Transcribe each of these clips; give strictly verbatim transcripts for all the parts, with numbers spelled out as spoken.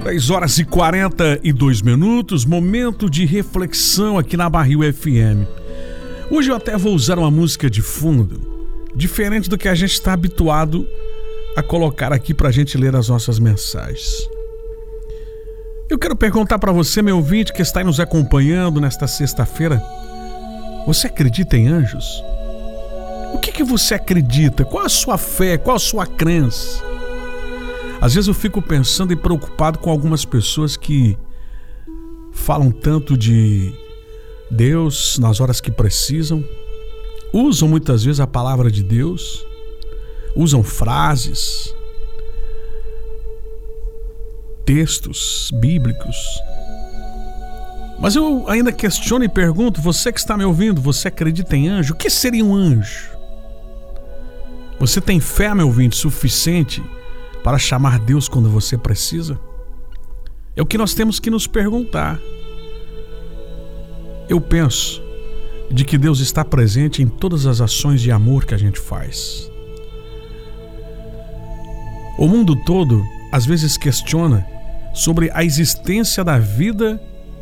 três horas e quarenta e dois minutos, momento de reflexão aqui na Barril F M. Hoje eu até vou usar uma música de fundo, diferente do que a gente está habituado a colocar aqui para a gente ler as nossas mensagens. Eu quero perguntar para você, meu ouvinte que está nos acompanhando nesta sexta-feira, você acredita em anjos? O que que você acredita? Qual a sua fé? Qual a sua crença? Às vezes eu fico pensando e preocupado com algumas pessoas que falam tanto de Deus nas horas que precisam, usam muitas vezes a palavra de Deus, usam frases, textos bíblicos. Mas eu ainda questiono e pergunto, você que está me ouvindo, você acredita em anjo? O que seria um anjo? Você tem fé, meu ouvinte, suficiente para chamar Deus quando você precisa? É o que nós temos que nos perguntar. Eu penso de que Deus está presente em todas as ações de amor que a gente faz. O mundo todo às vezes questiona sobre a existência da vida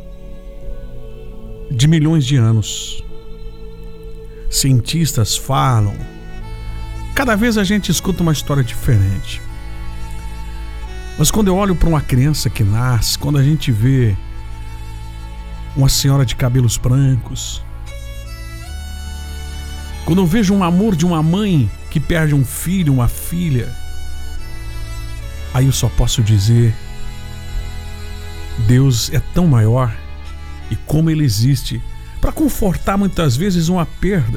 de milhões de anos. Cientistas falam. Cada vez a gente escuta uma história diferente. Mas quando eu olho para uma criança que nasce, quando a gente vê uma senhora de cabelos brancos, quando eu vejo um amor de uma mãe que perde um filho, uma filha, aí eu só posso dizer, Deus é tão maior e como Ele existe para confortar muitas vezes uma perda.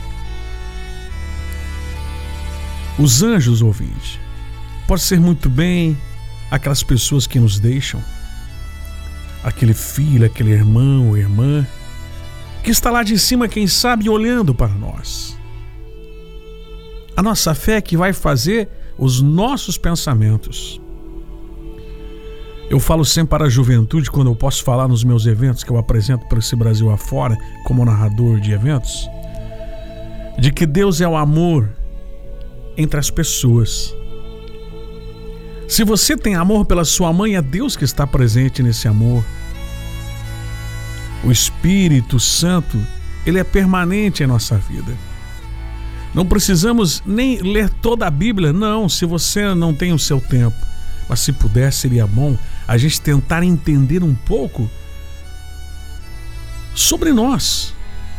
Os anjos, ouvinte, pode ser muito bem aquelas pessoas que nos deixam, aquele filho, aquele irmão ou irmã, que está lá de cima, quem sabe, olhando para nós. A nossa fé é que vai fazer os nossos pensamentos. Eu falo sempre para a juventude, quando eu posso falar nos meus eventos que eu apresento para esse Brasil afora, como narrador de eventos, de que Deus é o amor entre as pessoas. Se você tem amor pela sua mãe, é Deus que está presente nesse amor. O Espírito Santo, ele é permanente em nossa vida. Não precisamos nem ler toda a Bíblia, não, se você não tem o seu tempo. Mas se puder, seria bom a gente tentar entender um pouco sobre nós.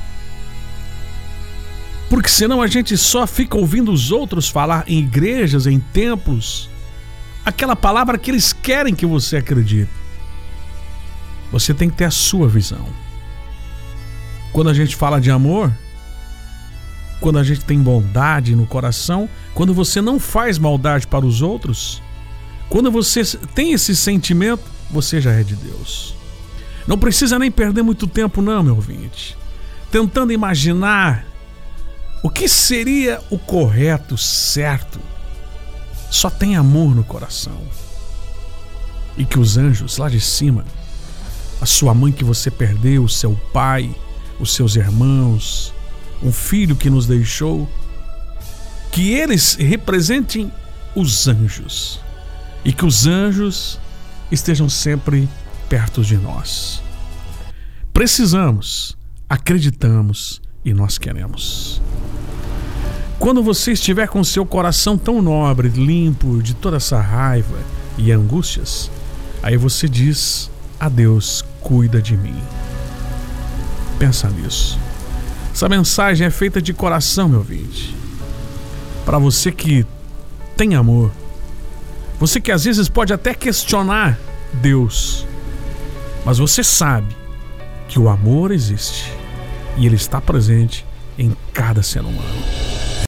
Porque senão a gente só fica ouvindo os outros falar em igrejas, em templos, aquela palavra que eles querem que você acredite. Você tem que ter a sua visão. Quando a gente fala de amor, quando a gente tem bondade no coração, quando você não faz maldade para os outros, quando você tem esse sentimento, você já é de Deus. Não precisa nem perder muito tempo não, meu ouvinte, tentando imaginar o que seria o correto, certo. Só tem amor no coração. E que os anjos lá de cima, a sua mãe que você perdeu, o seu pai, os seus irmãos, um filho que nos deixou, que eles representem os anjos. E que os anjos estejam sempre perto de nós. Precisamos, acreditamos e nós queremos. Quando você estiver com seu coração tão nobre, limpo de toda essa raiva e angústias, aí você diz a Deus, cuida de mim. Pensa nisso. Essa mensagem é feita de coração, meu ouvinte. Para você que tem amor, você que às vezes pode até questionar Deus, mas você sabe que o amor existe e ele está presente em cada ser humano.